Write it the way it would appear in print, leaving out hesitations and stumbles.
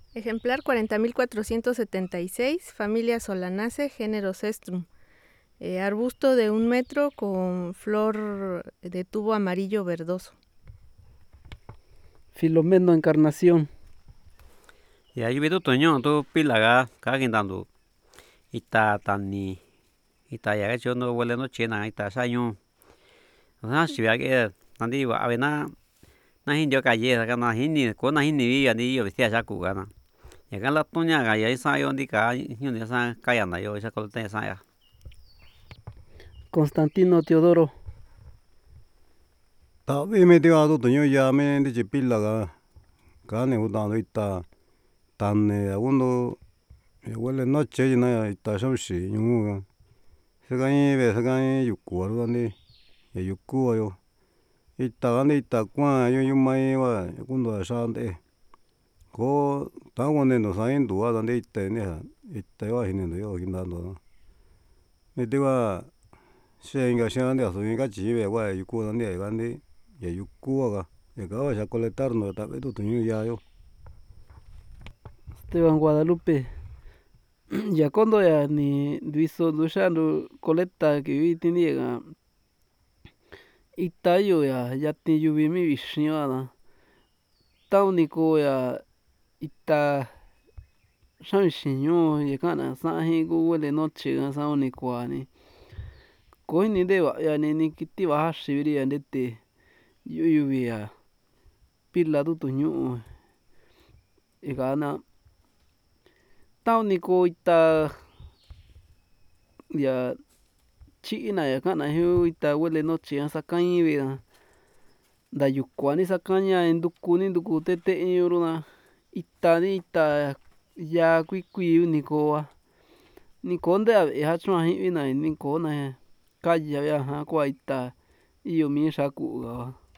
Ejemplar 40.476, familia Solanaceae, género Cestrum. Arbusto de 1 metro con flor de tubo amarillo verdoso. Filomeno Encarnación. Ya yubi tu toño tu pilaga kagindando. Ita tani. Ita ya hecho no huele no chena ita saño. Na shibia que tandi wa avena na hindio calle na hini ko na hini vi ani yo bestia ya kugana. Ya kan la toña ga ya isa yo ndika yo ni sa kaya na yo esa colte sa ya. Constantino Teodoro. Tavi me dio tu toño ya me de pilaga. Kane udando ita tane uno huele noche na ita shaushi ñu. Segañi ve segañi yuku algani. Ya yuku yo. Ita gani ita kuan yo yumai wa kundo shande. Ko tawone no sain dua dande ita ne ita wa hinendo yo gindando. Me diwa shenga shande aso inga chive wa yuku dande gandi ya yuku wa ya gawa ya colectar no ta vedo toño ya yo. Esteban Guadalupe. Ya cuando ya ni viso dushando coleta que vi tenía itayo ya te yubi mi vishiada. Taunico ya ita shanshino ya kana sahi go huele noche ga saunico ani. Ko ni deba ya ni kiti baja shibiri andete yubi ya pila tu tuñu igana taunico ita ya china ya kana hiu ita huele noche ya sakañi vida da yukuani sakaña enduku ni nduku tete ñuruna ita ni ita ya kui unikoa ni konde ya chua hi na ni kona kaya ya ha kwa ita iyo mi shaku ga.